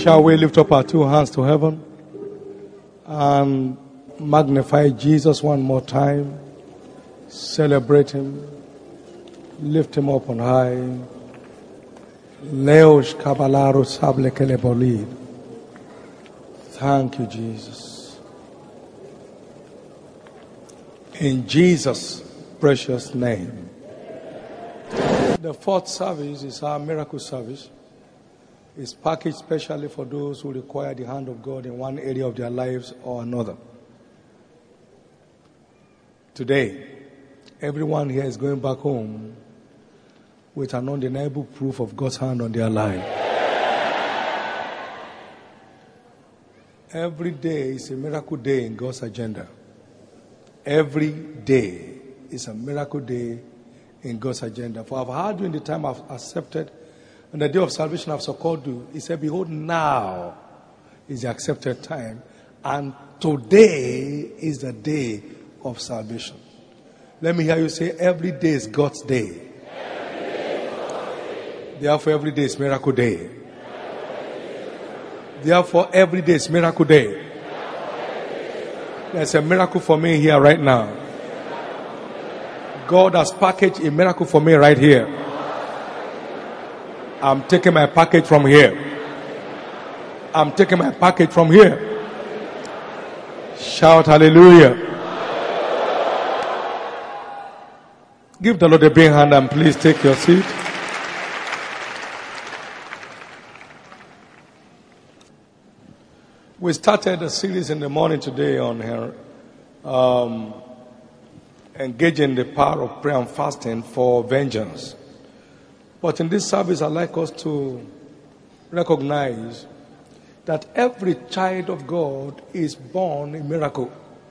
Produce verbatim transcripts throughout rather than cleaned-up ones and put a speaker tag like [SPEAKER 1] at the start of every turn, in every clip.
[SPEAKER 1] Shall we lift up our two hands to heaven and magnify Jesus one more time, celebrate him, lift him up on high. Leos Kabalaro Sable Kelebolid. Thank you, Jesus. In Jesus' precious name. The fourth service is our miracle service. It's packaged specially for those who require the hand of God in one area of their lives or another. Today, everyone here is going back home with an undeniable proof of God's hand on their life. Every day is a miracle day in God's agenda. Every day is a miracle day in God's agenda. For I've heard you in the time I've accepted, and the day of salvation I've so called you. He said, behold, now is the accepted time, and today is the day of salvation. Let me hear you say, every day is God's day. Therefore, every day is miracle day. Therefore, every day is miracle day. There's a miracle for me here right now. God has packaged a miracle for me right here. I'm taking my package from here. I'm taking my package from here. Shout hallelujah. Give the Lord a big hand and please take your seat. We started a series in the morning today on her, um, engaging the power of prayer and fasting for vengeance. But in this service, I'd like us to recognize that every child of God is born a miracle.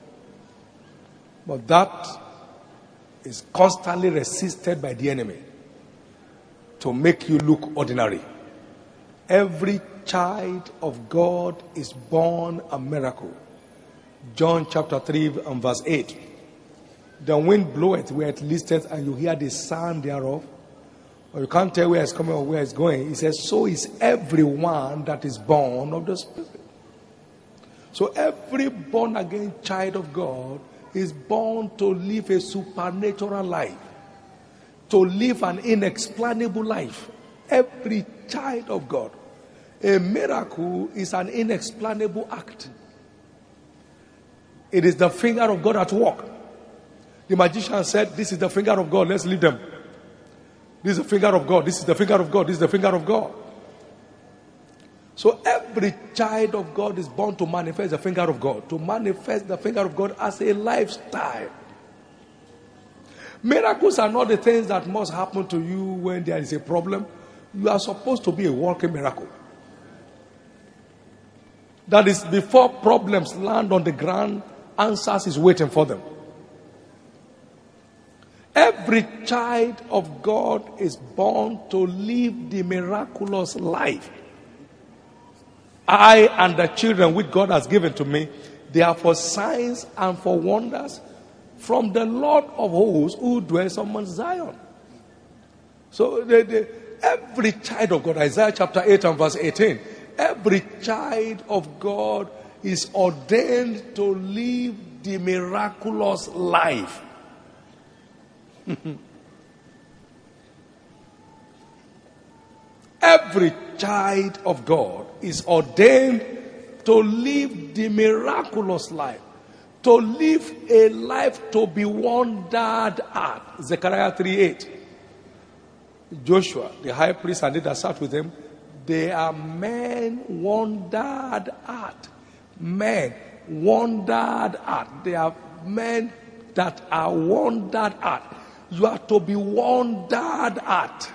[SPEAKER 1] But that is constantly resisted by the enemy to make you look ordinary. Every child of God is born a miracle. John chapter three and verse eight. The wind bloweth where it listeth, and you hear the sound thereof, or you can't tell where it's coming or where it's going. He says, so is everyone that is born of the Spirit. So every born again child of God is born to live a supernatural life, to live an inexplainable life. Every child of God. A miracle is an inexplainable act. It is the finger of God at work. The magician said, this is the finger of God, let's leave them. This is the finger of God, this is the finger of God, this is the finger of God. So every child of God is born to manifest the finger of God, to manifest the finger of God as a lifestyle. Miracles are not the things that must happen to you when there is a problem. You are supposed to be a walking miracle. That is, before problems land on the ground, answers is waiting for them. Every child of God is born to live the miraculous life. I and the children which God has given to me, they are for signs and for wonders from the Lord of hosts who dwells on Mount Zion. So they, they, every child of God, Isaiah chapter eight and verse eighteen, every child of God is ordained to live the miraculous life. Every child of God is ordained to live the miraculous life, to live a life to be wondered at. Zechariah three eight. Joshua, the high priest, and they that sat with him, they are men wondered at. Men wondered at. They are men that are wondered at. You are to be wondered at.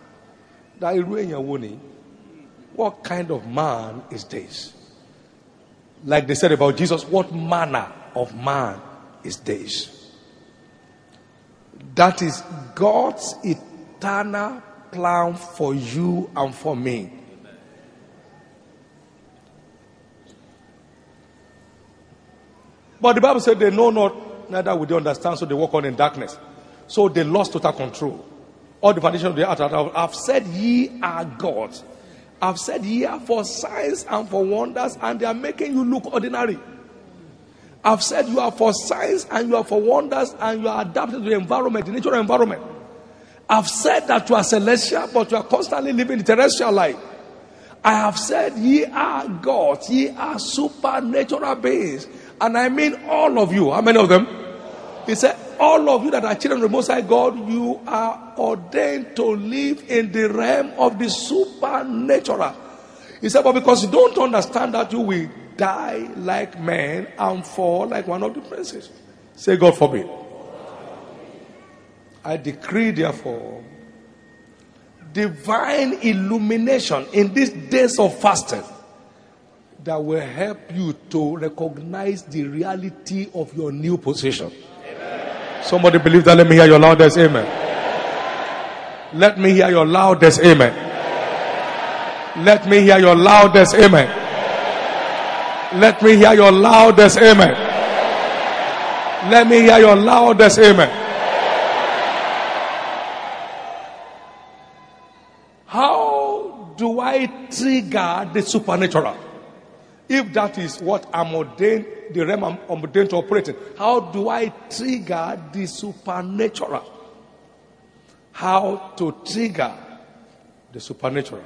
[SPEAKER 1] What kind of man is this? Like they said about Jesus, what manner of man is this? That is God's eternal plan for you and for me. But the Bible said they know not, neither will they understand, so they walk on in darkness. So they lost total control. All the foundation of the earth have said, ye are gods, I've said ye are for signs and for wonders, and they are making you look ordinary. I've said you are for signs and you are for wonders, and you are adapted to the environment, the natural environment. I've said that you are celestial, but you are constantly living the terrestrial life. I have said ye are gods, ye are supernatural beings. And I mean all of you. How many of them? He said, all of you that are children of the Most High God, you are ordained to live in the realm of the supernatural. He said, but because you don't understand that, you will die like men and fall like one of the princes. Say, God forbid. I decree, therefore, divine illumination in these days of fasting that will help you to recognize the reality of your new position. Amen. Somebody believe that? Let me hear your loudest amen. Amen. Let me hear your loudest amen. Amen. Let me hear your loudest amen. Amen. Let me hear your loudest amen. Amen. Let me hear your loudest amen. How do I trigger the supernatural? If that is what I'm ordained, the realm I'm ordained to operate in, how do I trigger the supernatural? How to trigger the supernatural?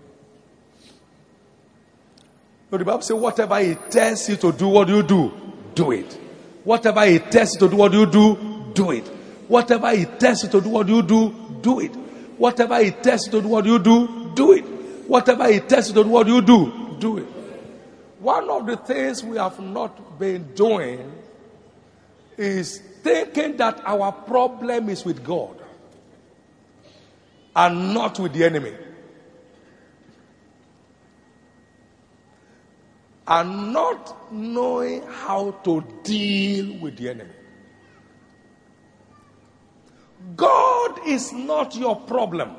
[SPEAKER 1] So the Bible says, whatever it tells you to do, what do you do? Do it. Whatever it tells you to do, what do you do? Do it. Whatever it tells you to do, what do you do? Do it. Whatever it tells you to do, what do you do? Do it. Whatever it tells you to do, what do you do? Do it. One of the things we have not been doing is thinking that our problem is with God and not with the enemy. And not knowing how to deal with the enemy. God is not your problem.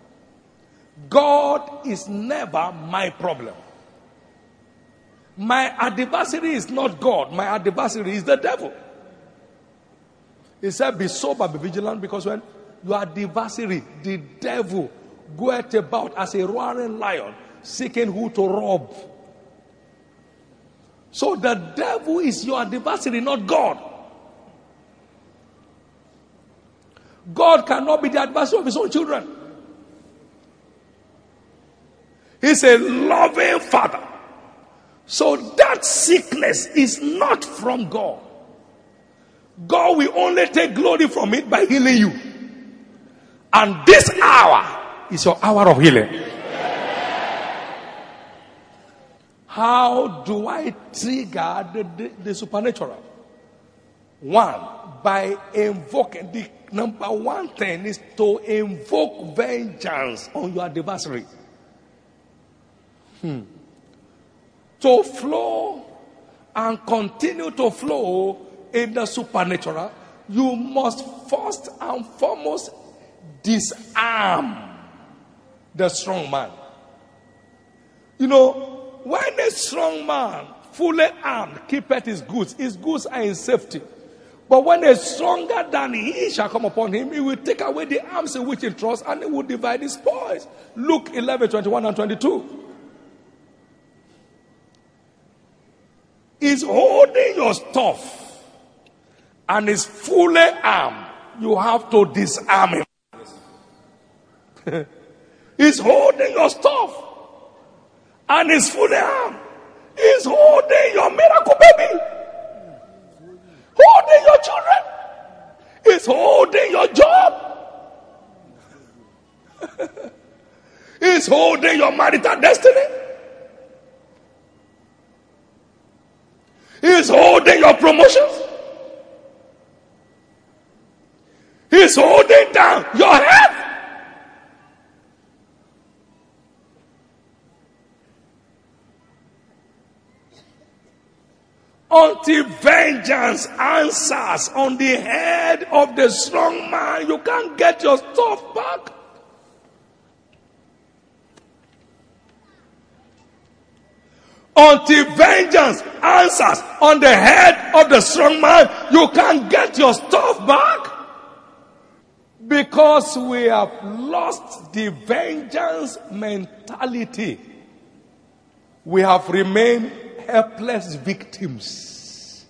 [SPEAKER 1] God is never my problem. My adversary is not God. My adversary is the devil. He said, be sober, be vigilant, because when your adversary, the devil, goeth about as a roaring lion, seeking who to rob. So the devil is your adversary, not God. God cannot be the adversary of his own children. He's a loving father. So that sickness is not from God. God will only take glory from it by healing you. And this hour is your hour of healing. How do I trigger the, the, the supernatural? One, by invoking. The number one thing is to invoke vengeance on your adversary. Hmm. To flow and continue to flow in the supernatural, you must first and foremost disarm the strong man. You know, when a strong man, fully armed, keepeth his goods, his goods are in safety. But when a stronger than he shall come upon him, he will take away the arms in which he trusts, and he will divide his spoils. Luke eleven, twenty-one and twenty-two. Is holding your stuff and is fully armed, you have to disarm him. He's holding your stuff and is fully armed. He's holding your miracle baby, holding your children. He's holding your job. He's holding your marital destiny. He's holding your promotions. He's holding down your health. Until vengeance answers on the head of the strong man, you can't get your stuff back. Until vengeance answers on the head of the strong man, you can't get your stuff back. Because we have lost the vengeance mentality, we have remained helpless victims.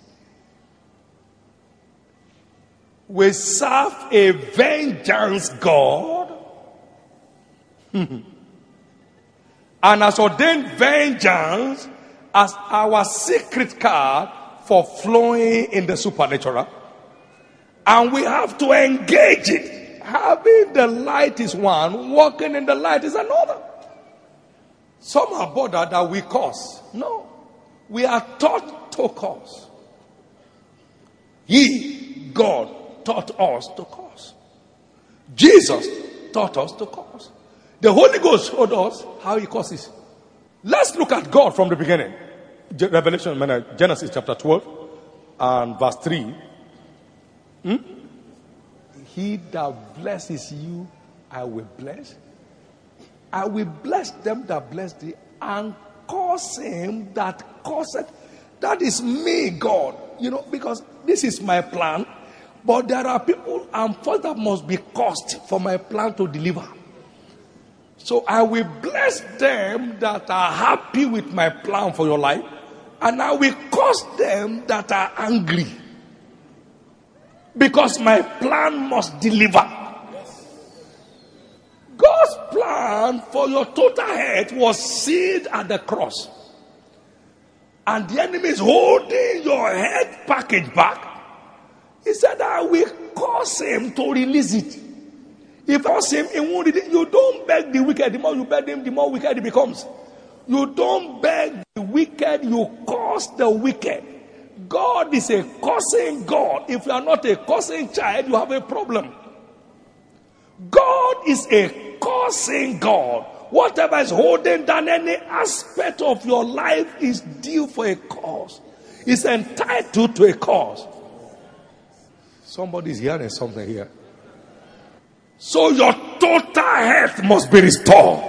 [SPEAKER 1] We serve a vengeance God and has ordained vengeance as our secret card for flowing in the supernatural. And we have to engage it. Having the light is one, walking in the light is another. Some are bothered that we curse. No. We are taught to curse. He, God, taught us to curse. Jesus taught us to curse. The Holy Ghost showed us how he curses. Let's look at God from the beginning. Revelation, Genesis chapter twelve and verse three. Hmm? He that blesses you, I will bless. I will bless them that bless thee, and curse him that curseth. That is me, God. You know, because this is my plan. But there are people and folks that must be cursed for my plan to deliver. So I will bless them that are happy with my plan for your life, and I will curse them that are angry. Because my plan must deliver. God's plan for your total health was sealed at the cross. And the enemy is holding your health package back. He said, I will cause him to release it. If I cause him, he won't release it. You don't beg the wicked. The more you beg him, the more wicked he becomes. You don't beg the wicked, you curse the wicked. God is a cursing God. If you are not a cursing child, you have a problem. God is a cursing God. Whatever is holding down any aspect of your life is due for a cause. It's entitled to a cause. Somebody is hearing something here. So your total health must be restored.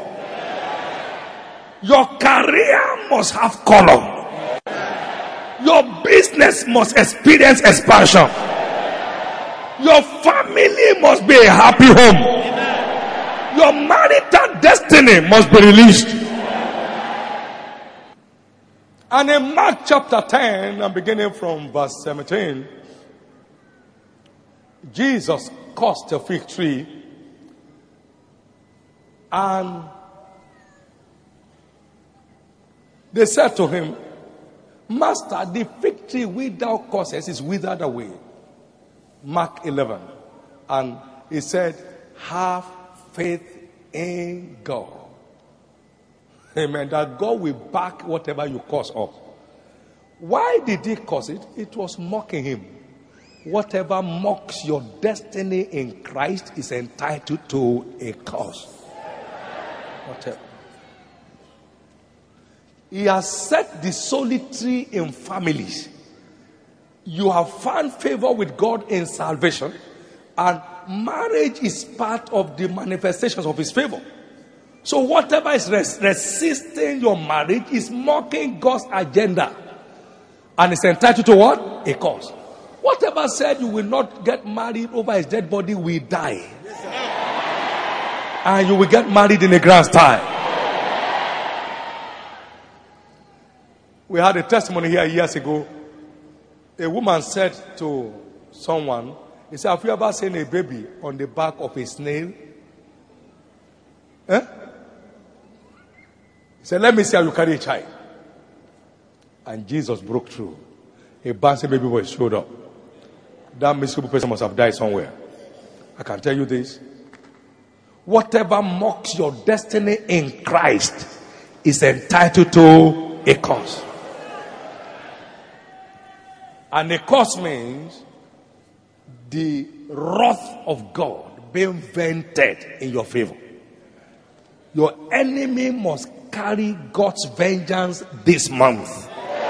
[SPEAKER 1] Your career must have color. Your business must experience expansion. Your family must be a happy home. Your marital destiny must be released. And in Mark chapter ten, and beginning from verse seventeen, Jesus cursed a fig tree, and they said to him, Master, the fig tree which thou cursest is withered away. Mark eleven. And he said, have faith in God. Amen. That God will back whatever you curse up. Why did he curse it? It was mocking him. Whatever mocks your destiny in Christ is entitled to a curse. Whatever. He has set the solitary in families. You have found favor with God in salvation, and marriage is part of the manifestations of his favor. So whatever is res- resisting your marriage is mocking God's agenda, and is entitled to what? A cause. Whatever said you will not get married over his dead body will die. And you will get married in a grand style. We had a testimony here years ago. A woman said to someone, he said, have you ever seen a baby on the back of a snail? Eh? He said, let me see how you carry a child. And Jesus broke through. A bouncing baby boy showed up. That miserable person must have died somewhere. I can tell you this. Whatever mocks your destiny in Christ is entitled to a cause. And a cause means the wrath of God being vented in your favor. Your enemy must carry God's vengeance this month.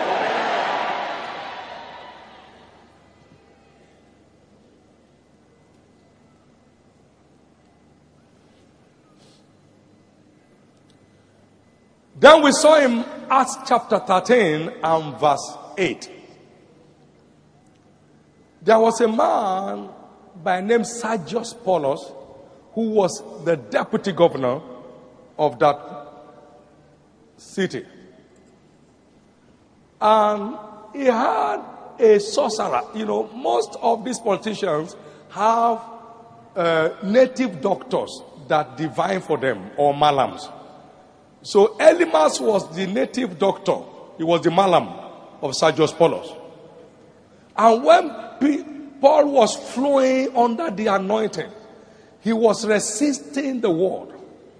[SPEAKER 1] Then we saw in Acts chapter thirteen and verse eight. There was a man by name Sergius Paulus, who was the deputy governor of that city. And he had a sorcerer. You know, most of these politicians have uh, native doctors that divine for them, or malams. So Elymas was the native doctor. He was the malam of Sergius Paulus. And when P- Paul was flowing under the anointing, he was resisting the word.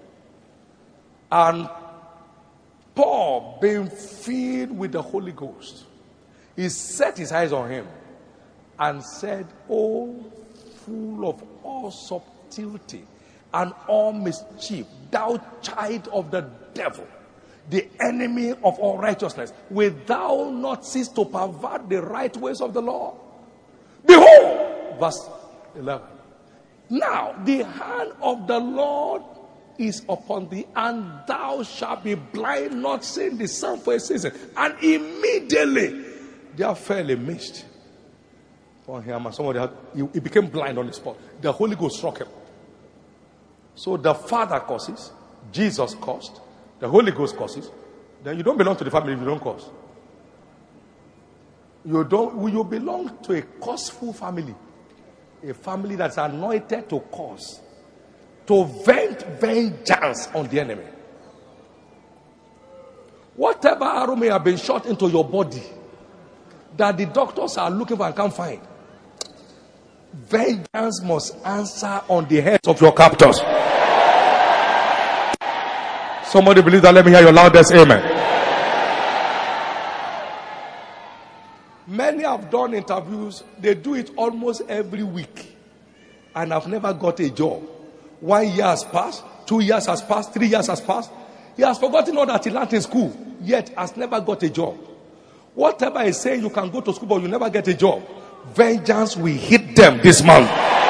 [SPEAKER 1] And Paul, being filled with the Holy Ghost, he set his eyes on him and said, "Oh, full of all subtlety and all mischief, thou child of the devil, the enemy of all righteousness, will thou not cease to pervert the right ways of the Lord? Behold," verse eleven, "now the hand of the Lord is upon thee, and thou shalt be blind, not seeing the sun for a season." And immediately there fell a mist on him, and somebody had, he, he became blind on the spot. The Holy Ghost struck him. So the Father causes, Jesus caused, the Holy Ghost causes. Then you don't belong to the family if you don't cause. You don't. You belong to a causeful family, a family that's anointed to cause, to vent vengeance on the enemy. Whatever arrow may have been shot into your body that the doctors are looking for and can't find, vengeance must answer on the heads of your captors. Somebody believe that? Let me hear your loudest amen. Many have done interviews. They do it almost every week, and I've never got a job. One year has passed, two years has passed, three years has passed. He has forgotten all that he learned in school, yet has never got a job. Whatever is saying, you can go to school, but you never get a job. Vengeance will hit them this month.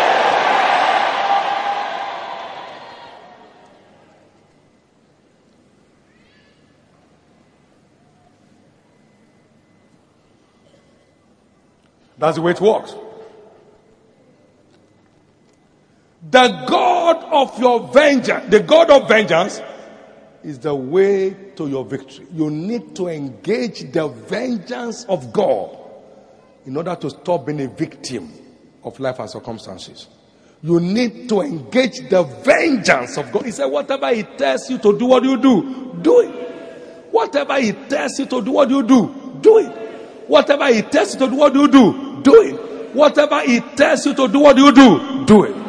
[SPEAKER 1] That's the way it works. The God of your vengeance, the God of vengeance, is the way to your victory. You need to engage the vengeance of God in order to stop being a victim of life and circumstances. You need to engage the vengeance of God. He said, whatever He tells you to do, what do you do? Do it. Whatever He tells you to do, what do you do? Do it. Whatever He tells you to do, what do you do? Do it. Whatever He tells you to do, what do you do? Do it.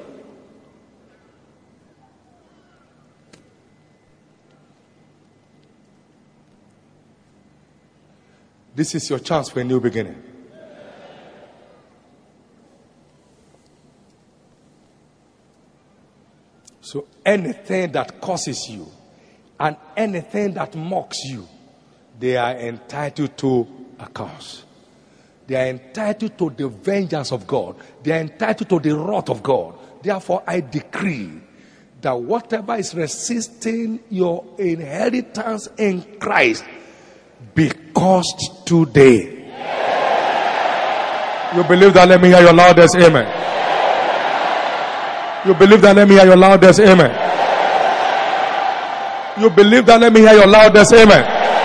[SPEAKER 1] This is your chance for a new beginning. So anything that causes you and anything that mocks you, they are entitled to a curse. They are entitled to the vengeance of God. They are entitled to the wrath of God. Therefore, I decree that whatever is resisting your inheritance in Christ be cursed today. You believe that? Let me hear your loudest amen. You believe that? Let me hear your loudest amen. You believe that? Let me hear your loudest amen.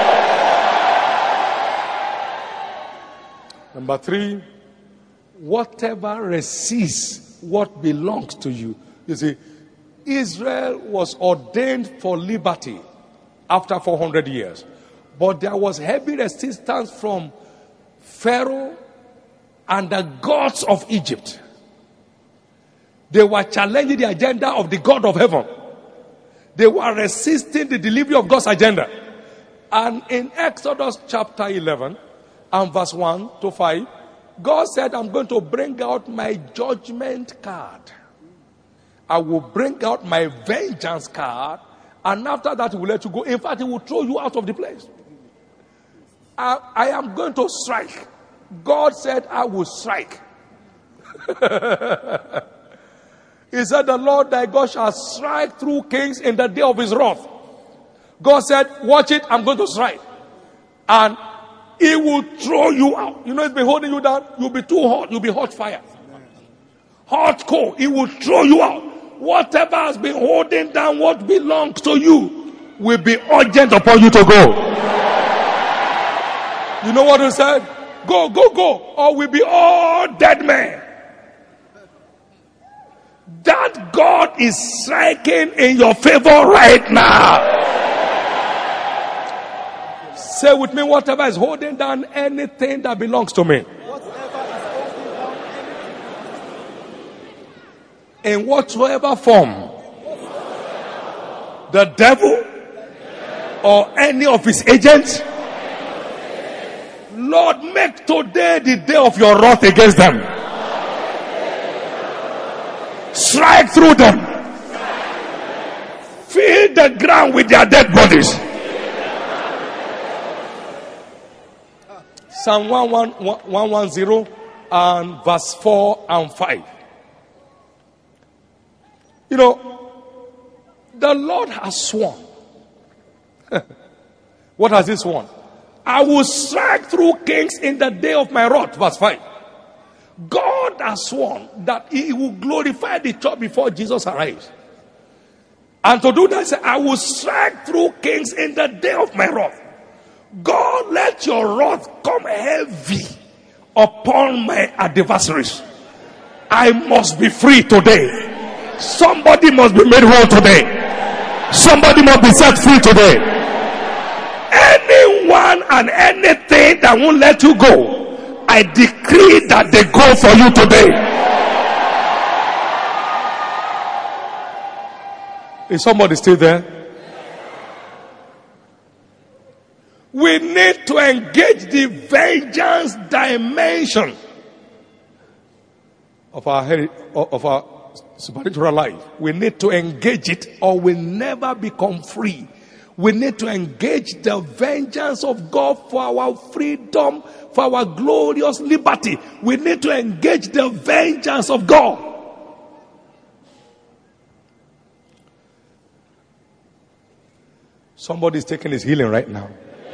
[SPEAKER 1] Number three, whatever resists what belongs to you. You see, Israel was ordained for liberty after four hundred years. But there was heavy resistance from Pharaoh and the gods of Egypt. They were challenging the agenda of the God of heaven. They were resisting the delivery of God's agenda. And in Exodus chapter eleven and verse one to five, God said, I'm going to bring out my judgment card. I will bring out my vengeance card. And after that, He will let you go. In fact, He will throw you out of the place. I, I am going to strike. God said, I will strike. He said, the Lord thy God shall strike through kings in the day of His wrath. God said, watch it, I'm going to strike. And He will throw you out. You know, it's been holding you down. You'll be too hot. You'll be hot fire. Hot coal, he will throw you out. Whatever has been holding down what belongs to you will be urgent upon you to go. You know what he said? Go, go, go, or we'll be all dead men. That God is striking in your favor right now. Say with me, whatever is holding down anything that belongs to me. In whatsoever form, the devil or any of his agents, Lord, make today the day of your wrath against them. Strike through them. Fill the ground with their dead bodies. Psalm one ten and verse four and five. You know, the Lord has sworn. What has he sworn? I will strike through kings in the day of my wrath. Verse five. God has sworn that he will glorify the church before Jesus arrives. And to do that, he said, I will strike through kings in the day of my wrath. God, let your wrath come heavy upon my adversaries. I must be free today. Somebody must be made whole today. Somebody must be set free today. Anyone and anything that won't let you go, I decree that they go for you today. Is somebody still there? We need to engage the vengeance dimension of our heri- of our spiritual life. We need to engage it or we'll never become free. We need to engage the vengeance of God for our freedom, for our glorious liberty. We need to engage the vengeance of God. Somebody's taking his healing right now.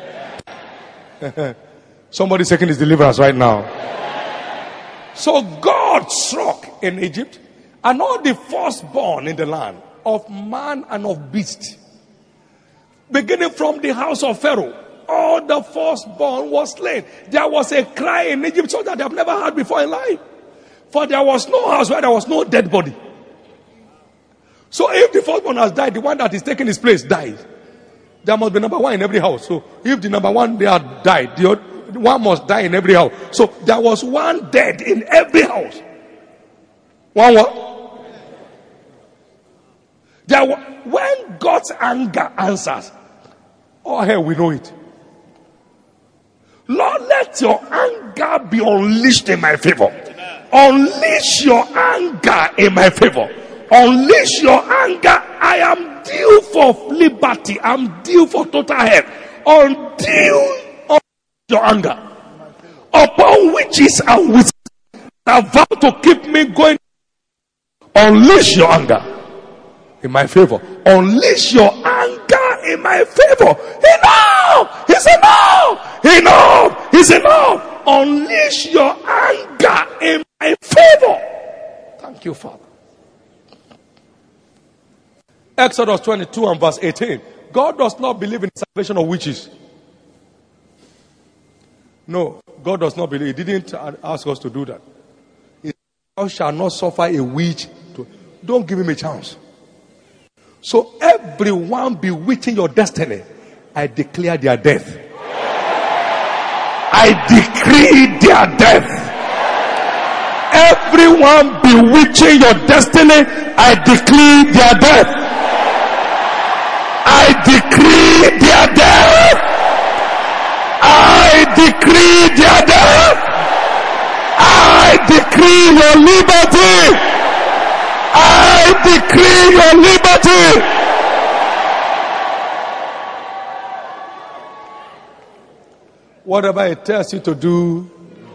[SPEAKER 1] Somebody's taking his deliverance right now. So God struck in Egypt, and all the firstborn in the land of man and of beast, beginning from the house of Pharaoh, all the firstborn was slain. There was a cry in Egypt so that they have never heard before in life. For there was no house where there was no dead body. So if the firstborn has died, the one that is taking his place dies. There must be number one in every house. So if the number one they had died, the other one must die in every house. So there was one dead in every house. One what? There were, when God's anger answers, oh hell, we know it. Lord, let your anger be unleashed in my favor. Unleash your anger in my favor. Unleash your anger. I am due for liberty. I'm due for total health. Undue on your anger. Upon witches and witches that vow to keep me going. Unleash your anger in my favor. Unleash your anger in my favor. Enough! He's enough! Enough! He's enough! Unleash your anger in my favor. Thank you, Father. Exodus twenty-two and verse eighteen. God does not believe in the salvation of witches. No, God does not believe. He didn't ask us to do that. Thou shalt not suffer a witch to. Don't give him a chance. So everyone bewitching your destiny, I declare their death. I decree their death. Everyone bewitching your destiny, I decree their death. I decree their death. I decree their death. I decree your liberty. I decree your liberty. Whatever it tells you to do,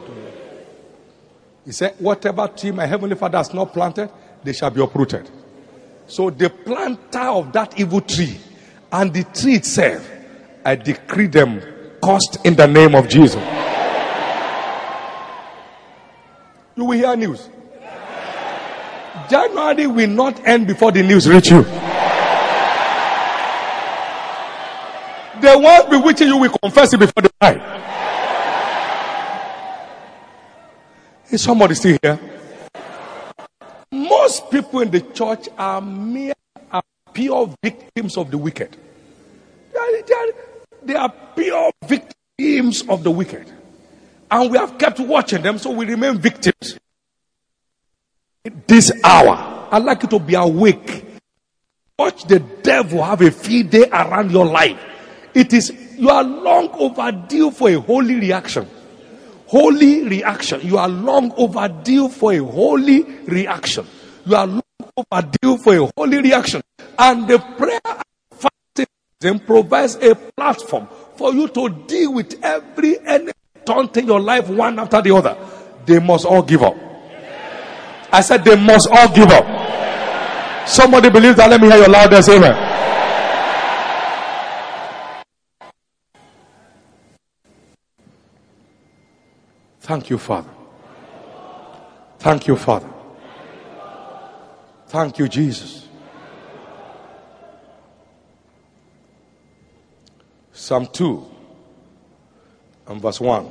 [SPEAKER 1] he said, whatever tree my heavenly Father has not planted, they shall be uprooted. So the planter of that evil tree and the tree itself, I decree them cursed in the name of Jesus. You will hear news. January will not end before the news reach you. The ones bewitching you will confess it before they die. Is somebody still here? Most people in the church are mere, are pure victims of the wicked. They are, they are, they are pure victims of the wicked. And we have kept watching them, so we remain victims. This hour, I'd like you to be awake. Watch the devil have a field day around your life. It is, you are long overdue for a holy reaction. Holy reaction. You are long overdue for a holy reaction. You are long overdue for a holy reaction. And the prayer and fasting provides a platform for you to deal with every enemy taunting your life one after the other. They must all give up. I said they must all give up. Somebody believes that? Let me hear your loudest amen. Thank you, Father. Thank you, Father. Thank you, Jesus. Psalm two and verse one.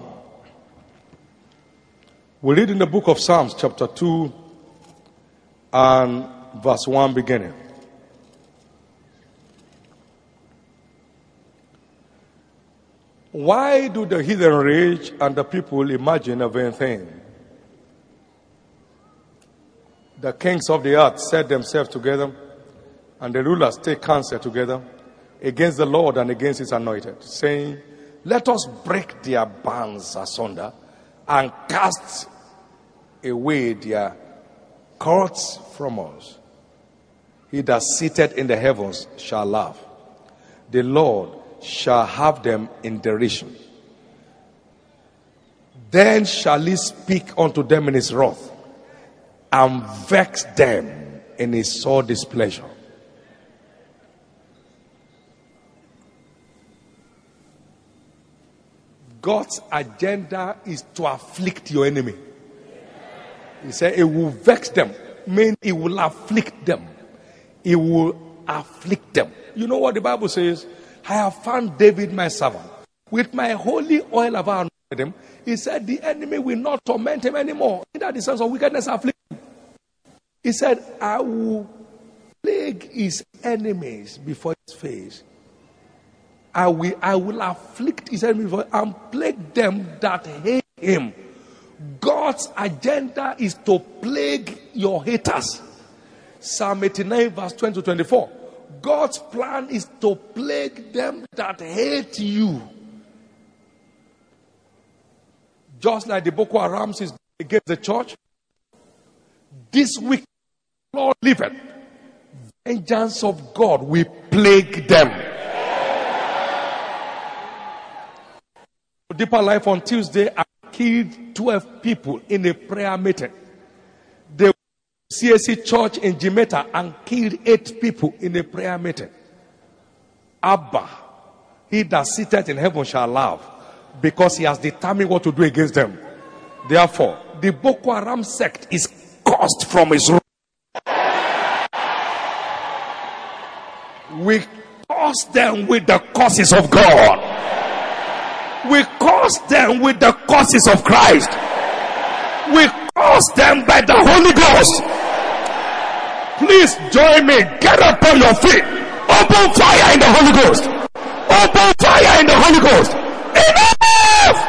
[SPEAKER 1] We read in the book of Psalms, chapter two and verse one beginning. Why do the heathen rage and the people imagine a vain thing? The kings of the earth set themselves together, and the rulers take counsel together against the Lord and against his anointed, saying, let us break their bands asunder and cast away their cords from us. He that sitteth in the heavens shall laugh. The Lord shall have them in derision. Then shall he speak unto them in his wrath, and vex them in his sore displeasure. God's agenda is to afflict your enemy. He said it will vex them, mean it will afflict them. It will afflict them. You know what the Bible says? I have found David my servant. With my holy oil have I anointed him. He said the enemy will not torment him anymore. Neither the sons of wickedness afflict him. He said, I will plague his enemies before his face. I will, I will afflict his enemies before, and plague them that hate him. God's agenda is to plague your haters. Psalm eighty-nine verse twenty to twenty-four. God's plan is to plague them that hate you. Just like the Boko Haram is against the church, this week, Lord liveth, vengeance of God will plague them. Deeper Life on Tuesday, I killed twelve people in a prayer meeting. The C S C church in Jimeta and killed eight people in a prayer meeting. Abba, he that sitteth in heaven shall laugh, because he has determined what to do against them. Therefore, the Boko Haram sect is cursed from his root. We curse them with the curses of God. We curse them with the curses of Christ. We curse them by the Holy Ghost. Please join me. Get up on your feet. Open fire in the Holy Ghost. Open fire in the Holy Ghost. Enough!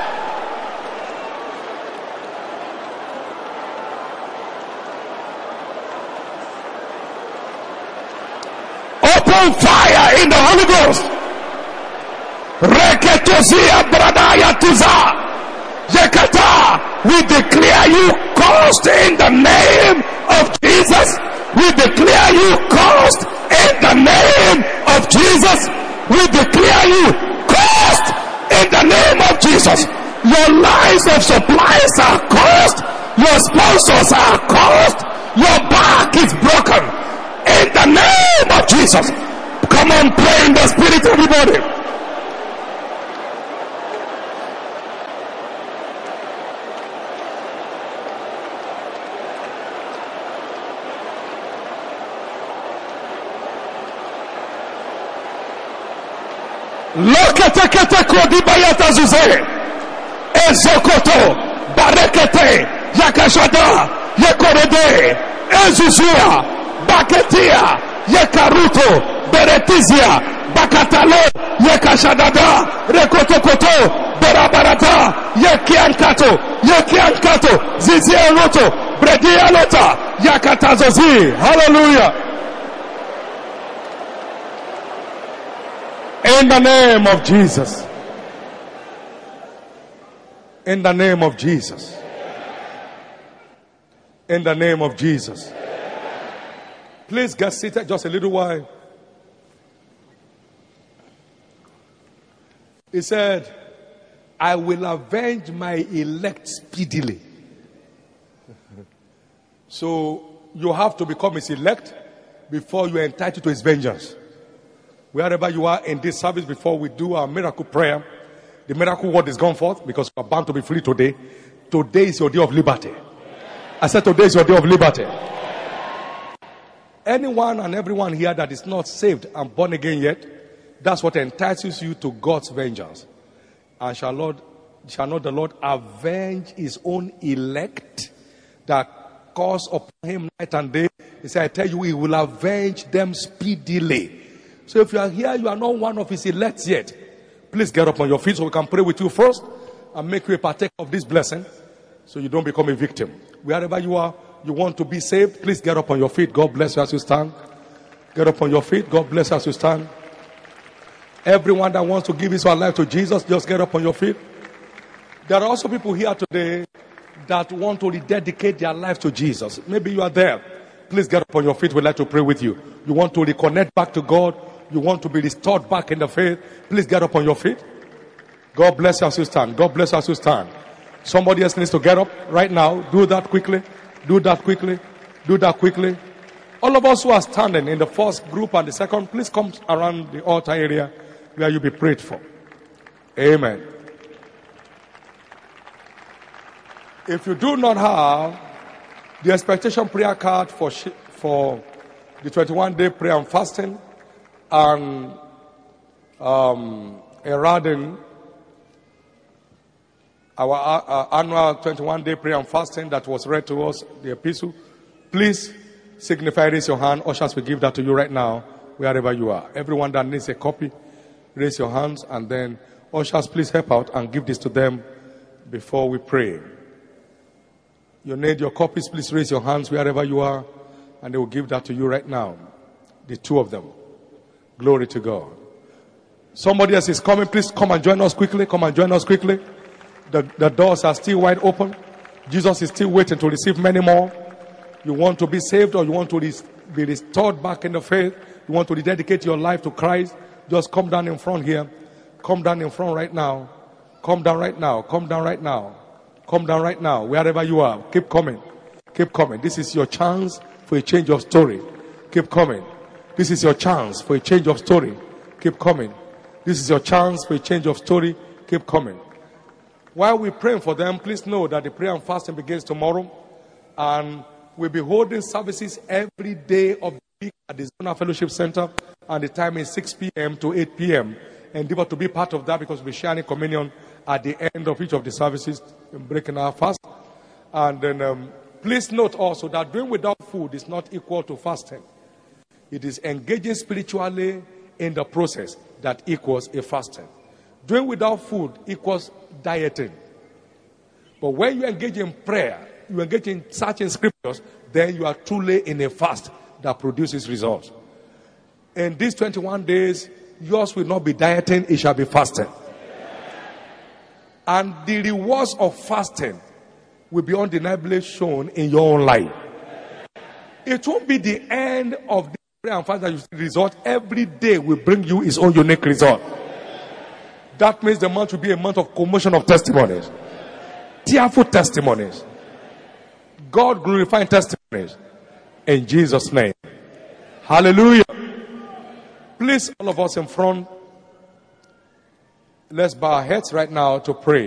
[SPEAKER 1] Open fire in the Holy Ghost. Reketozia bradaya tuza. Yekata, we declare you cursed in the name of Jesus. We declare you cursed in the name of Jesus. We declare you cursed in the name of Jesus. Your lines of supplies are cursed. Your sponsors are cursed. Your back is broken in the name of Jesus. Come on, pray in the spirit, everybody. Loketekete kodibayata zuze. Ezokoto. Barekete. Yakashada. Yekorede. Ezuzua. Baketia. Yekaruto. Beretizia. Bakatalo. Yekashadada. Rekotokoto. Berabarata. Yekiankato. Yekiankato. Zizia roto. Bredia lota. Yakatazozi. Hallelujah. In the name of Jesus. In the name of Jesus. In the name of Jesus. Please get seated just a little while. He said, I will avenge my elect speedily. So you have to become his elect before you are entitled to his vengeance. Wherever you are in this service, before we do our miracle prayer, the miracle word is gone forth because you are bound to be free today. Today is your day of liberty. I said today is your day of liberty. Anyone and everyone here that is not saved and born again yet, that's what entitles you to God's vengeance. And shall Lord, shall not the Lord avenge his own elect that calls upon him night and day? He said, I tell you, he will avenge them speedily. So if you are here, you are not one of his elects yet, please get up on your feet so we can pray with you first and make you a partaker of this blessing so you don't become a victim. Wherever you are, you want to be saved, please get up on your feet. God bless you as you stand. Get up on your feet. God bless you as you stand. Everyone that wants to give his life to Jesus, just get up on your feet. There are also people here today that want to rededicate their life to Jesus. Maybe you are there. Please get up on your feet. We'd like to pray with you. You want to reconnect back to God. You want to be restored back in the faith. Please get up on your feet. God bless you as you stand. God bless you as you stand. Somebody else needs to get up right now. Do that quickly. Do that quickly. Do that quickly. All of us who are standing in the first group and the second, please come around the altar area where you'll be prayed for. Amen. If you do not have the expectation prayer card for for the twenty-one day prayer and fasting and um, erading our uh, annual twenty-one day prayer and fasting that was read to us, the epistle, please signify, raise your hand. Ushers will give that to you right now, wherever you are. Everyone that needs a copy, raise your hands, and then ushers, please help out and give this to them before we pray. You need your copies, please raise your hands wherever you are, and they will give that to you right now. The two of them. Glory to God. Somebody else is coming. Please come and join us quickly. Come and join us quickly. The, the doors are still wide open. Jesus is still waiting to receive many more. You want to be saved, or you want to be restored back in the faith. You want to rededicate your life to Christ. Just come down in front here. Come down in front right now. Come down right now. Come down right now. Come down right now. Wherever you are. Keep coming. Keep coming. This is your chance for a change of story. Keep coming. This is your chance for a change of story. Keep coming. This is your chance for a change of story. Keep coming. While we're praying for them, please know that the prayer and fasting begins tomorrow. And we'll be holding services every day of the week at the Zonal Fellowship Center. And the time is six p.m. to eight p.m. Endeavor to be part of that because we'll be sharing communion at the end of each of the services, breaking our fast. And then um, please note also that doing without food is not equal to fasting. It is engaging spiritually in the process that equals a fasting. Doing without food equals dieting. But when you engage in prayer, you engage in searching scriptures, then you are truly in a fast that produces results. In these twenty-one days, yours will not be dieting, it shall be fasting. And the rewards of fasting will be undeniably shown in your own life. It won't be the end of the prayer and fast that you see result. Every day will bring you its own unique result. That means the month will be a month of commotion of testimonies. Tearful testimonies. God glorifying testimonies. In Jesus' name. Hallelujah. Please, all of us in front, let's bow our heads right now to pray.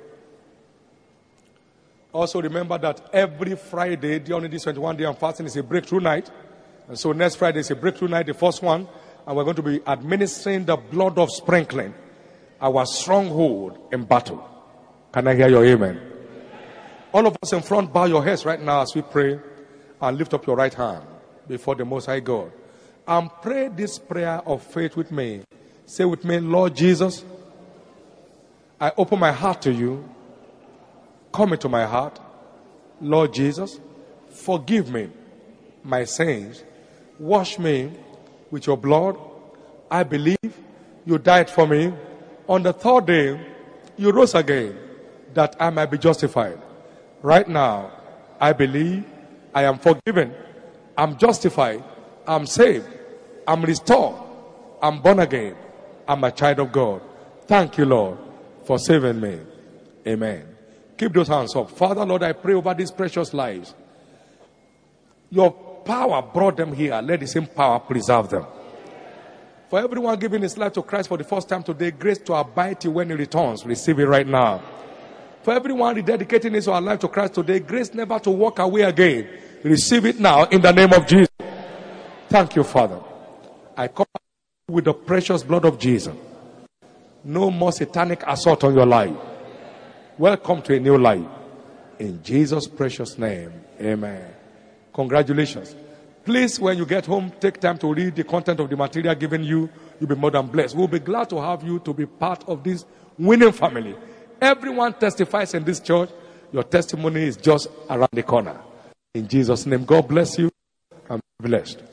[SPEAKER 1] Also remember that every Friday during this twenty-one day and fasting is a breakthrough night. And so next Friday is a breakthrough night, the first one. and we're going to be administering the blood of sprinkling, our stronghold in battle. Can I hear your amen? All of us in front, bow your heads right now as we pray, and lift up your right hand before the Most High God. And pray this prayer of faith with me. Say with me, Lord Jesus, I open my heart to you. Come into my heart. Lord Jesus, forgive me my sins. Wash me with your blood. I believe you died for me. On the third day, you rose again, that I might be justified. Right now, I believe I am forgiven. I'm justified. I'm saved. I'm restored. I'm born again. I'm a child of God. Thank you, Lord, for saving me. Amen. Keep those hands up. Father, Lord, I pray over these precious lives. Your power brought them here. Let the same power preserve them. For everyone giving his life to Christ for the first time today, grace to abide you when he returns. Receive it right now. For everyone rededicating his life to Christ today, grace never to walk away again. Receive it now in the name of Jesus. Thank you, Father. I come with the precious blood of Jesus. No more satanic assault on your life. Welcome to a new life. In Jesus' precious name. Amen. Congratulations. Please, when you get home, take time to read the content of the material given you. You'll be more than blessed. We'll be glad to have you to be part of this winning family. Everyone testifies in this church. Your testimony is just around the corner. In Jesus' name, God bless you and be blessed.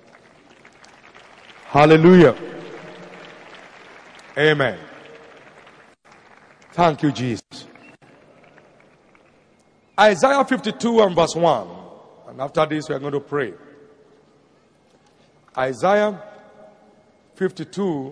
[SPEAKER 1] Hallelujah. Amen. Thank you, Jesus. Isaiah fifty-two and verse one. And after this, we are going to pray. Isaiah fifty-two.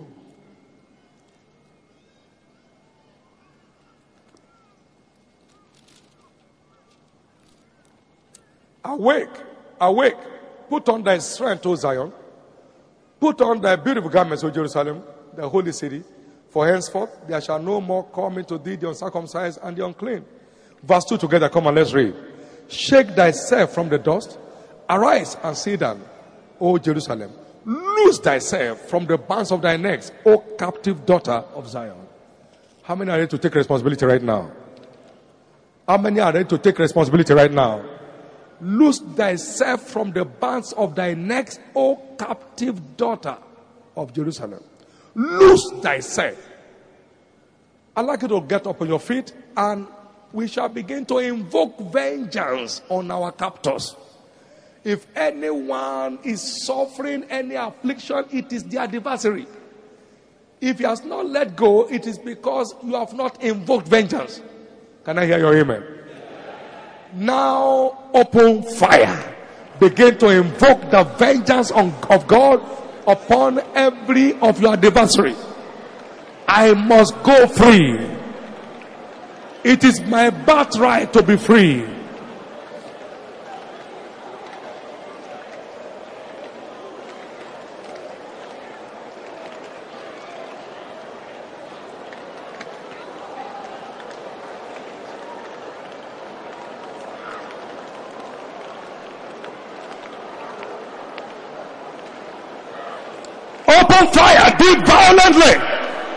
[SPEAKER 1] Awake, awake, put on thy strength, O Zion. Put on thy beautiful garments, O Jerusalem, the holy city. For henceforth there shall no more come into thee the uncircumcised and the unclean. Verse two together, come on, let's read. Shake thyself from the dust. Arise and sit down, O Jerusalem. Loose thyself from the bands of thy necks, O captive daughter of Zion. How many are ready to take responsibility right now? How many are ready to take responsibility right now? Loose thyself from the bands of thy necks, O captive daughter of Jerusalem. Loose thyself. I'd like you to get up on your feet, and we shall begin to invoke vengeance on our captors. If anyone is suffering any affliction, it is the adversary. If he has not let go, it is because you have not invoked vengeance. Can I hear your amen? Now open fire. Begin to invoke the vengeance on, of God upon every of your adversary. I must go free. It is my birthright to be free. Open fire, do it violently.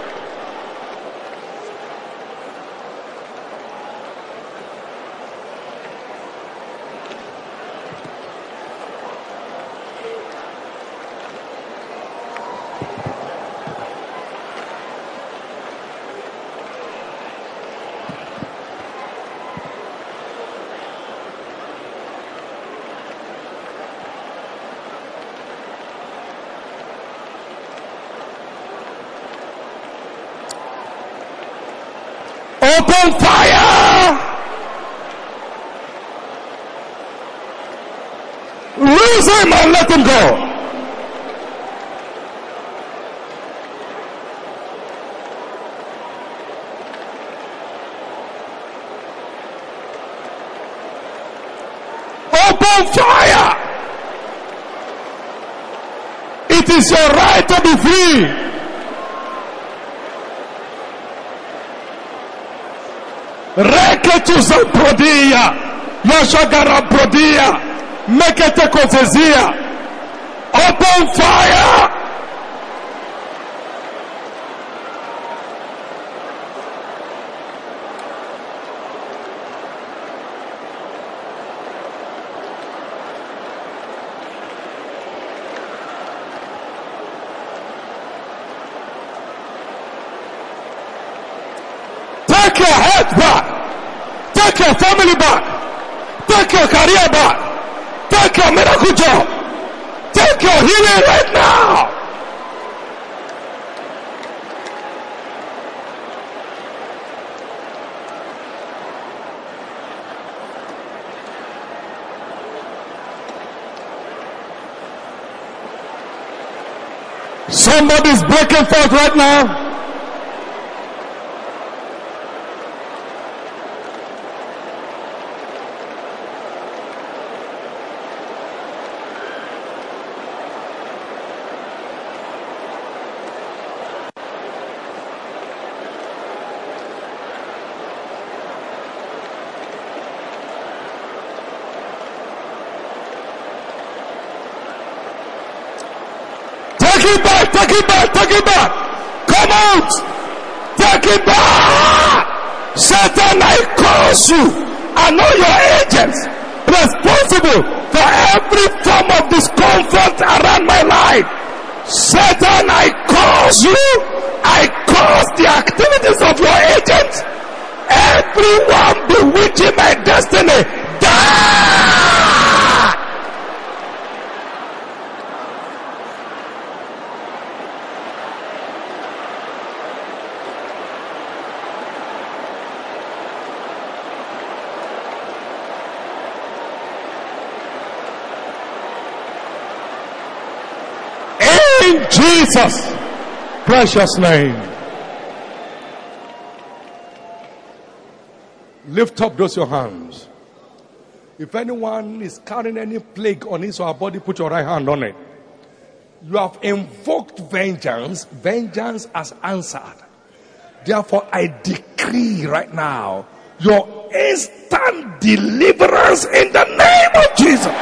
[SPEAKER 1] Open fire! Lose him and let him go. Open fire! It is your right to be free. Reketuza prodia, Yashagara prodia, Mekete kozezia. Open fire! your family back. Take your career back. Take your miracle job. Take your healing right now. Somebody's breaking forth right now. Take it back, take it back, take it back. Come out. Take it back. Satan, I curse you. I know your agents responsible for every form of discomfort around my life. Satan, I curse you. I curse the activities of your agents. Everyone bewitching my destiny. Die. In Jesus' precious name. Lift up those your hands. If anyone is carrying any plague on his or her body, put your right hand on it. You have invoked vengeance. Vengeance has answered. Therefore, I decree right now your instant deliverance in the name of Jesus.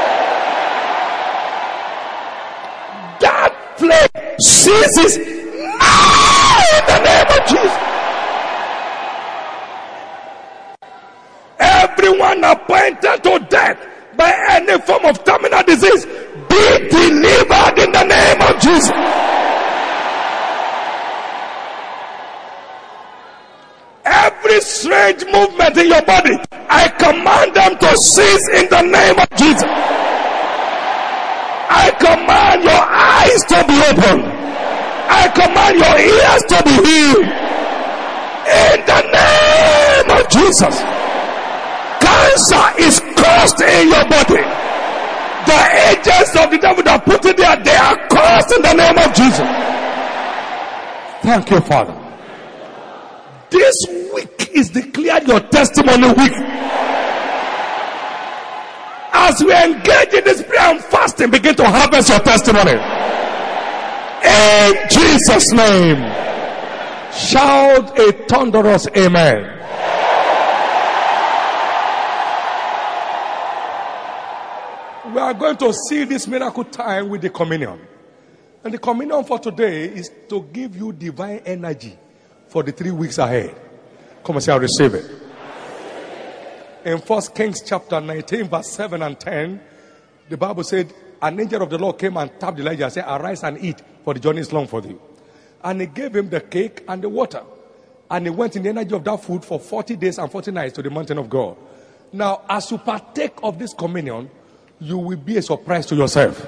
[SPEAKER 1] That plague ceases now in the name of Jesus. Everyone appointed to death by any form of terminal disease, be delivered in the name of Jesus. Every strange movement in your body, I command them to cease in the name of Jesus. I command your eyes to be open. I command your ears to be healed. In the name of Jesus. Cancer is cursed in your body. The agents of the devil that put it there, they are cursed in the name of Jesus. Thank you, Father. This week is declared your testimony week. As we engage in this prayer and fasting, begin to harvest your testimony. In Jesus' name. Shout a thunderous amen. We are going to see this miracle time with the communion. And the communion for today is to give you divine energy for the three weeks ahead. Come and say, I'll receive it. In First Kings chapter nineteen, verse seven and ten, the Bible said, an angel of the Lord came and tapped Elijah and said, arise and eat, for the journey is long for thee. And he gave him the cake and the water. And he went in the energy of that food for forty days and forty nights to the mountain of God. Now, as you partake of this communion, you will be a surprise to yourself.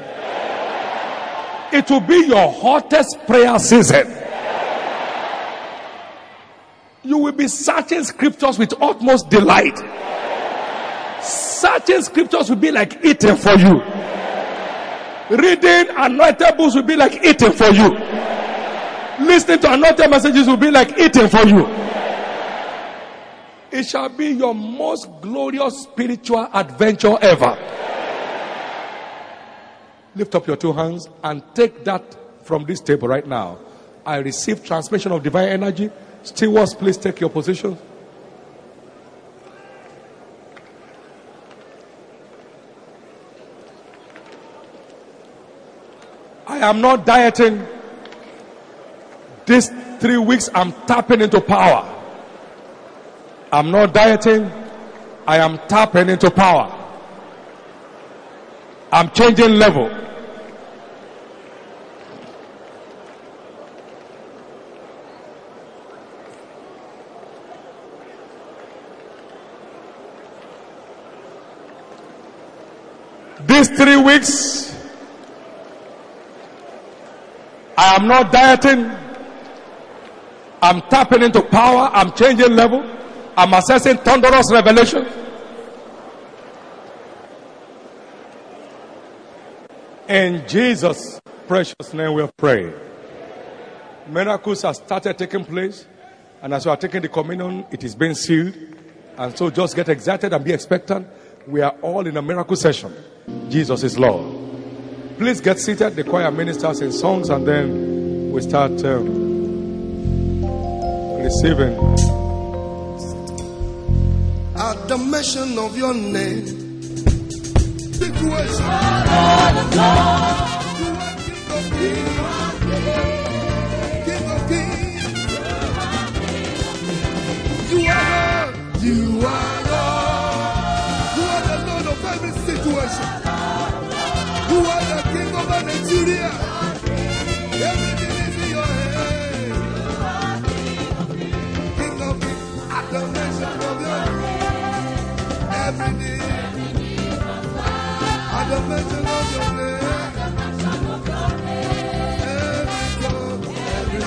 [SPEAKER 1] It will be your hottest prayer season. You will be searching scriptures with utmost delight. Searching scriptures will be like eating for you. Reading anointed books will be like eating for you. Listening to anointed messages will be like eating for you. It shall be your most glorious spiritual adventure ever. Lift up your two hands and take that from this table right now. I receive transmission of divine energy. Stewards, please take your position. I am not dieting. These three weeks I'm tapping into power. I'm not dieting. I am tapping into power. I'm changing level. These three weeks, I am not dieting. I'm tapping into power. I'm changing level. I'm accessing thunderous revelation. In Jesus' precious name we have prayed. Miracles have started taking place. And as we are taking the communion, it is being sealed. And so just get excited and be expectant. We are all in a miracle session. Jesus is Lord. Please get seated. The choir ministers in songs, and then we start um, receiving.
[SPEAKER 2] At the mention of your name, big worship. King of kings, you are God. You are God. You are the Lord of every situation. You are the King of Nigeria. Everything is in your hand. King of kings, at the mention of your name, everything. At the mention of your name, every tongue, every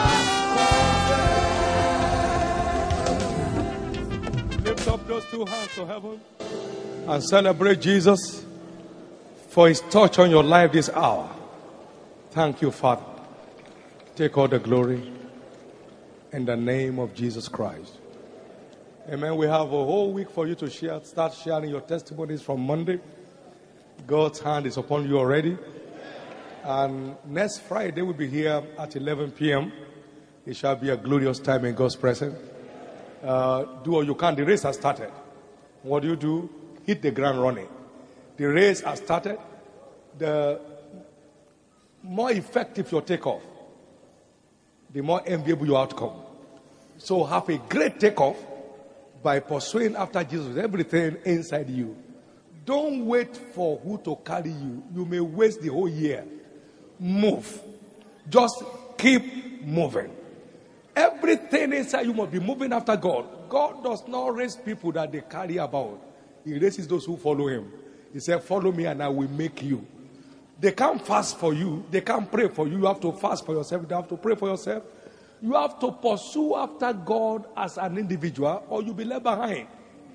[SPEAKER 2] tongue.
[SPEAKER 1] Lift up those two hands to heaven and celebrate Jesus for his touch on your life this hour. Thank you, Father. Take all the glory in the name of Jesus Christ. Amen. We have a whole week for you to share. Start sharing your testimonies from Monday. God's hand is upon you already. And next Friday we'll be here at eleven p.m. It shall be a glorious time in God's presence. Uh, do all you can. The race has started. What do you do? Hit the ground running. The race has started. The more effective your takeoff, the more enviable your outcome. So have a great takeoff by pursuing after Jesus with everything inside you. Don't wait for who to carry you. You may waste the whole year. Move. Just keep moving. Everything inside you must be moving after God. God does not raise people that they carry about. He raises those who follow him. He said, follow me and I will make you. They can't fast for you. They can't pray for you. You have to fast for yourself. You have to pray for yourself. You have to pursue after God as an individual, or you'll be left behind.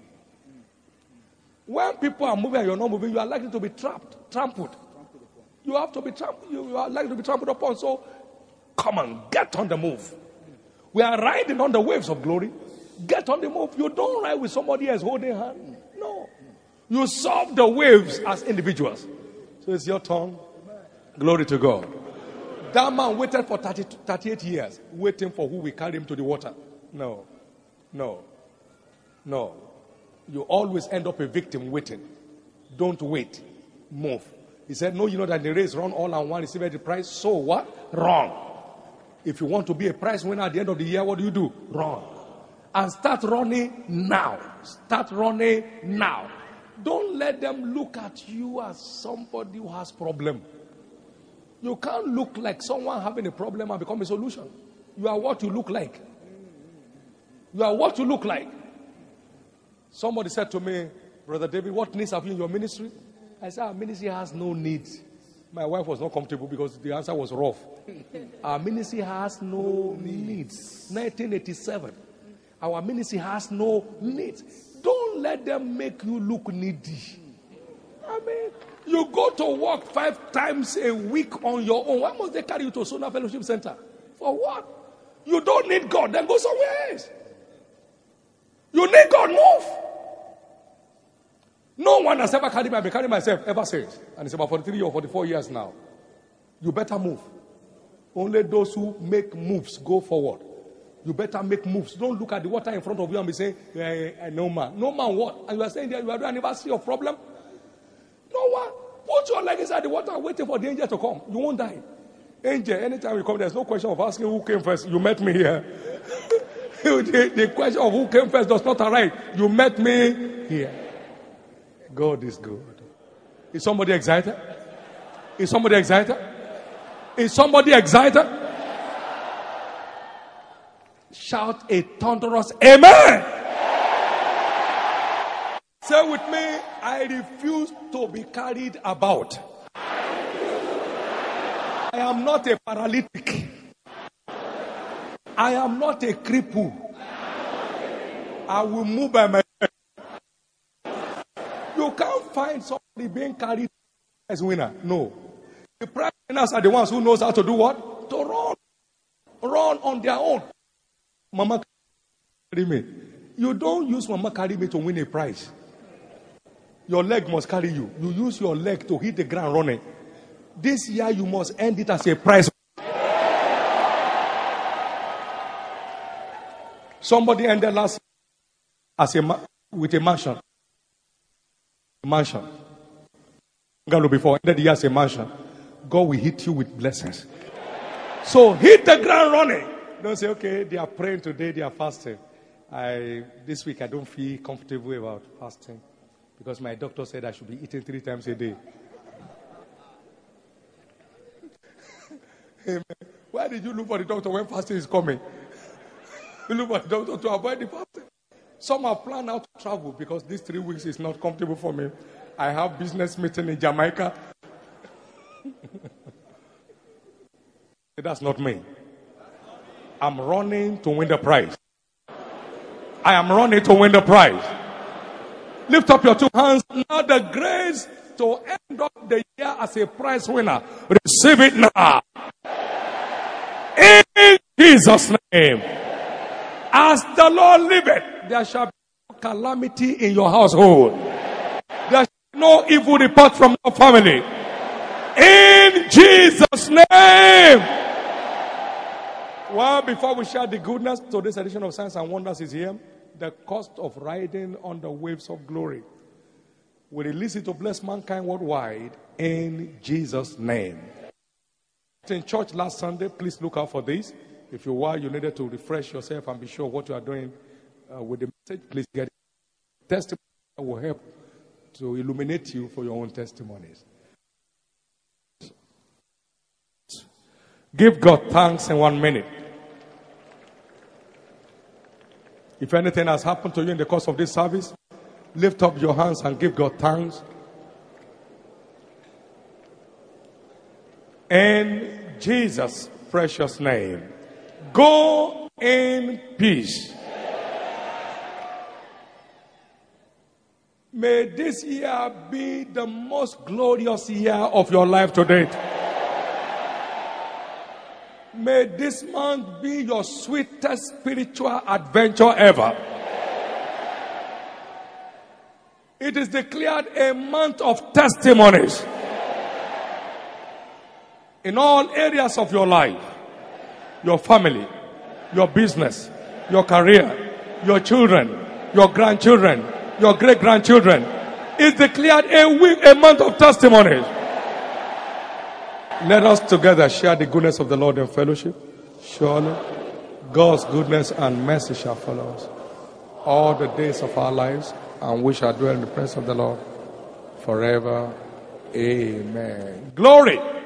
[SPEAKER 1] When people are moving and you're not moving, you are likely to be trapped, trampled. You have to be trampled. You are likely to be trampled upon. So, come on, get on the move. We are riding on the waves of glory. Get on the move. You don't ride with somebody else holding hand. No. You solve the waves as individuals. So it's your turn. Glory to God. That man waited for thirty, thirty-eight years, waiting for who will carry him to the water. No. No. No. You always end up a victim waiting. Don't wait. Move. He said, no, you know that the race run all and one receive the prize. So what? Run. If you want to be a prize winner at the end of the year, what do you do? Run. And start running now. Start running now. Don't let them look at you as somebody who has problem. You can't look like someone having a problem and become a solution. You are what you look like. You are what you look like. Somebody said to me, Brother David, what needs have you in your ministry? I said, our ministry has no needs. My wife was not comfortable because the answer was rough. Our ministry has no needs. nineteen eighty-seven. Our ministry has no needs. Don't let them make you look needy. I mean, you go to work five times a week on your own. Why must they carry you to Sona Fellowship Center? For what? You don't need God, then go somewhere else. You need God, move. No one has ever carried me. I've been carrying myself ever since. And it's about forty-three or forty-four years now. You better move. Only those who make moves go forward. You better make moves. Don't look at the water in front of you and be saying, eh, eh, no man. No man what? And you are saying that you are doing anniversary of problem? No one. Put your leg inside the water waiting for the angel to come. You won't die. Angel, anytime you come, there's no question of asking who came first. You met me here. the, the question of who came first does not arise. You met me here. God is good. Is somebody excited? Is somebody excited? Is somebody excited? Shout a thunderous amen. Say with me, I refuse to be carried about. I am not a paralytic. I am not a cripple. I will move by myself. You can't find somebody being carried as winner. No. The prize winners are the ones who knows how to do what? To run. Run on their own. Mama carry me. You don't use Mama carry me to win a prize. Your leg must carry you. You use your leg to hit the ground running. This year you must end it as a prize. Somebody ended last year as a ma- with a mansion. A mansion. Before ended the year as a mansion. God will hit you with blessings. So hit the ground running. Don't say, okay, they are praying today, they are fasting. I this week I don't feel comfortable about fasting because my doctor said I should be eating three times a day. Amen. Why did you look for the doctor when fasting is coming? You look for the doctor to avoid the fasting. Some have planned out to travel because these three weeks is not comfortable for me. I have business meeting in Jamaica. That's not me. I'm running to win the prize. I am running to win the prize. Lift up your two hands. Now the grace to end up the year as a prize winner. Receive it now. In Jesus' name. As the Lord liveth, there shall be no calamity in your household. There shall be no evil report from your family. In Jesus' name. Well, before we share the goodness, to this edition of Signs and Wonders is here. The cost of riding on the waves of glory. We release it to bless mankind worldwide in Jesus' name. In church last Sunday, please look out for this. If you were, you needed to refresh yourself and be sure what you are doing uh, with the message. Please get it. Testimony that will help to illuminate you for your own testimonies. Give God thanks in one minute. If anything has happened to you in the course of this service, lift up your hands and give God thanks. In Jesus' precious name, go in peace. May this year be the most glorious year of your life to date. May this month be your sweetest spiritual adventure ever. It is declared a month of testimonies in all areas of your life, your family, your business, your career, your children, your grandchildren, your great-grandchildren. It's declared a week, a month of testimonies. Let us together share the goodness of the Lord in fellowship. Surely, God's goodness and mercy shall follow us all the days of our lives, and we shall dwell in the presence of the Lord forever. Amen. Glory.